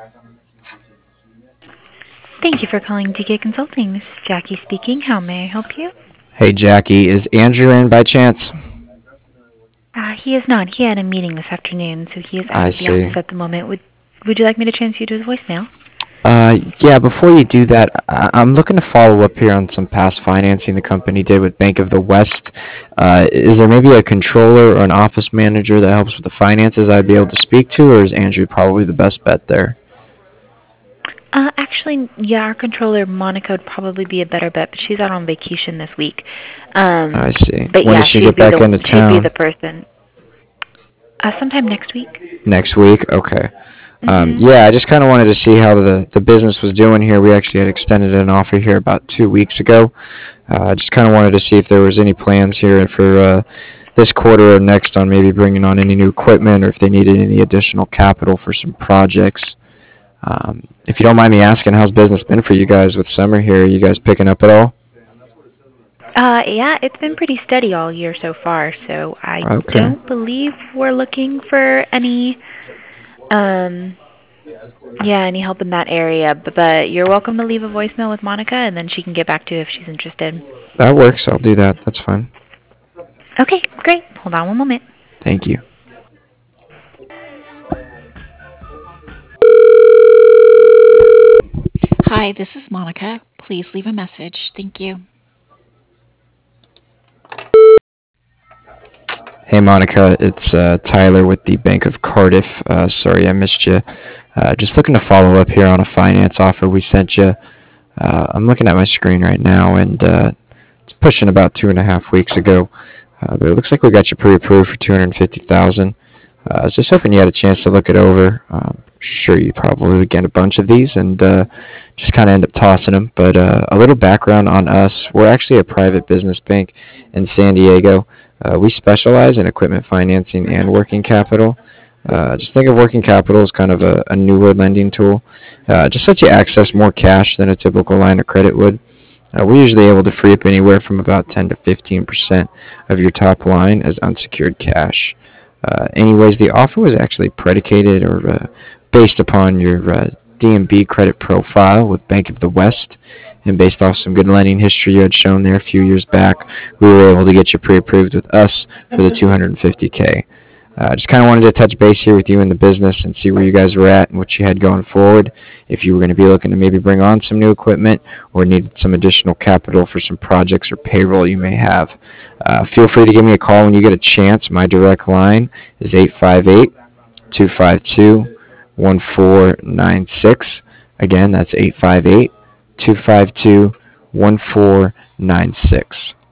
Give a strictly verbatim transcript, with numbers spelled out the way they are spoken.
Thank you for calling D K Consulting. This is Jackie speaking. How may I help you? Hey, Jackie, is Andrew in by chance? Uh, he is not. He had a meeting this afternoon, so he is out I of the office see. at the moment. Would Would you like me to transfer you to his voicemail? Uh, yeah, before you do that, I- I'm looking to follow up here on some past financing the company did with Bank of the West. Uh, is there maybe a controller or an office manager that helps with the finances I'd be able to speak to, or is Andrew probably the best bet there? Uh, actually, yeah, our controller Monica would probably be a better bet, but she's out on vacation this week. Um, I see. but When yeah, does she she'd get be back the into she'd be the town? person. Uh, sometime next week. Next week? Okay. Um, Mhm. yeah, I just kind of wanted to see how the, the business was doing here. We actually had extended an offer here about two weeks ago. Uh, I just kind of wanted to see if there was any plans here for uh, this quarter or next on maybe bringing on any new equipment or if they needed any additional capital for some projects. Um, if you don't mind me asking, how's business been for you guys with summer here? Are you guys picking up at all? Uh, yeah, it's been pretty steady all year so far, so I Okay. don't believe we're looking for any um yeah, any help in that area. But, but you're welcome to leave a voicemail with Monica, and then she can get back to you if she's interested. That works. I'll do that. That's fine. Okay, great. Hold on one moment. Thank you. Hi, this is Monica. Please leave a message. Thank you. Hey, Monica. It's uh, Tyler with the Bank of Cardiff. Uh, sorry I missed you. Uh, just looking to follow up here on a finance offer we sent you. Uh, I'm looking at my screen right now, and uh, it's pushing about two and a half weeks ago. Uh, but it looks like we got you pre-approved for two hundred fifty thousand dollars. Uh, I was just hoping you had a chance to look it over. Um, sure, you probably would get a bunch of these and uh, just kind of end up tossing them. But uh, a little background on us: we're actually a private business bank in San Diego. Uh, we specialize in equipment financing and working capital. Uh, just think of working capital as kind of a, a newer lending tool. Uh, just lets you access more cash than a typical line of credit would. Uh, we're usually able to free up anywhere from about ten to fifteen percent of your top line as unsecured cash. Uh, anyways, the offer was actually predicated or uh, based upon your uh, D M B credit profile with Bank of the West, and based off some good lending history you had shown there a few years back, we were able to get you pre-approved with us for the two hundred fifty k. Uh, just kind of wanted to touch base here with you in the business and see where you guys were at and what you had going forward. If you were going to be looking to maybe bring on some new equipment or need some additional capital for some projects or payroll you may have. Uh, feel free to give me a call when you get a chance. My direct line is eight five eight, two five two, one four nine six. Again, that's eight five eight, two five two, one four nine six.